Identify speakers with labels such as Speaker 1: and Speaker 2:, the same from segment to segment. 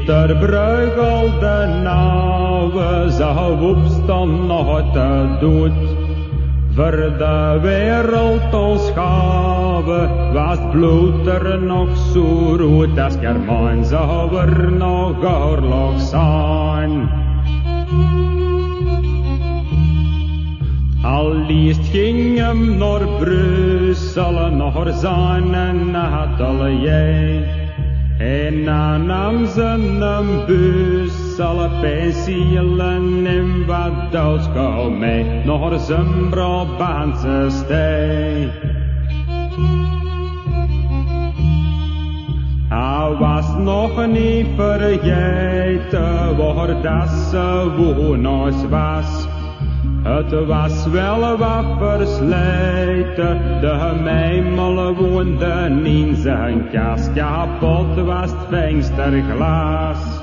Speaker 1: Pieter Bruegel de nauwe zou opstaan nog te dood. Voor de wereld ons gave was het bloed er nog zo rood als Germaan zou er nog oorlog zijn. Al liefst ging hem naar Brussel, naar zijn atelier. En dan nam ze een bus, alle penselen en wat doodschouw mee, naar zijn Brabantse stee. Hij was nog niet vergeten waar dat ze woonhuis was. Het was wel wat versleten, de mijmel woonde in zijn kast, kapot was het vensterglas.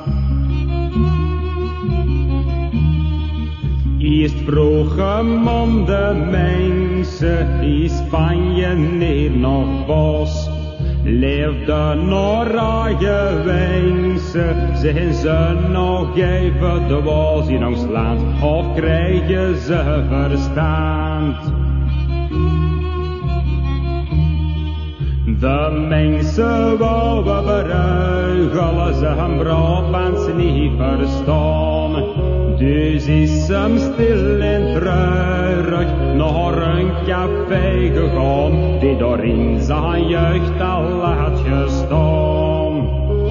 Speaker 1: Eerst vroeg hem om de mensen in Spanje neer nog bos. Leefde nog raaie wensen, zijn ze nog even dwars in ons land, of krijgen ze verstand? De mensen wouden beruigelen, ze hem Brabants niet verstaan. Dus is hem stil en treurig naar een café gegaan, die door in zijn jeugd al had gestaan.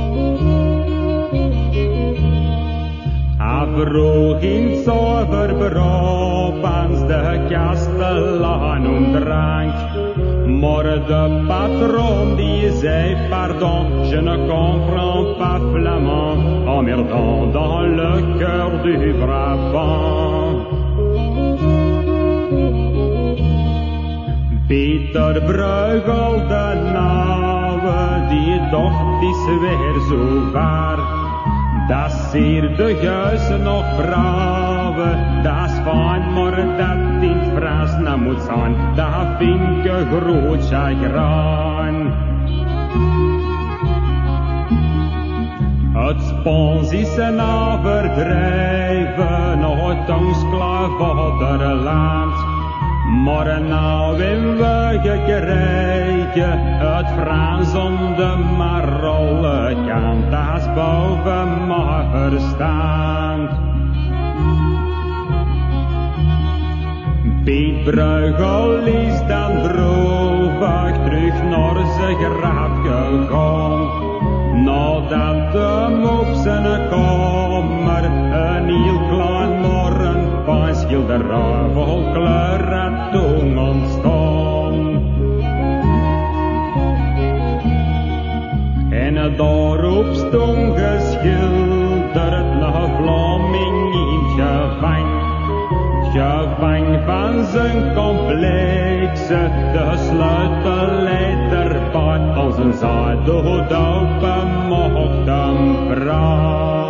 Speaker 1: Hij vroeg in zuiver Brabants de kastelaan om drank. Maar de patron die zei pardon, je ne comprends pas flamand, emmerdant dans le cœur du Brabant. Pieter Bruegel de nauwe, die docht is weer zo ver. Dat hier de juisten nog vrouwen, dat is fijn, maar dat in het Frans nou moet zijn, dat vind ik een groot chagrijn. Het spons is een overdrijven, nooit ons klaarvaderland. Maar nou in we gekregen, het Frans om de marolle kant, dat is boven mijn verstand. Piet Bruegel is dan droevig terug naar zijn graf gegaan. Nadat hem op zijn kamer een heel klein morgenpijn schilderij vol kleur had toen ontstaan. En daarop stond geschilderd een Vlaming in het gevang. Gevang van zijn complexe, de sleutelletter bij als een zaad dood open mocht hem vragen.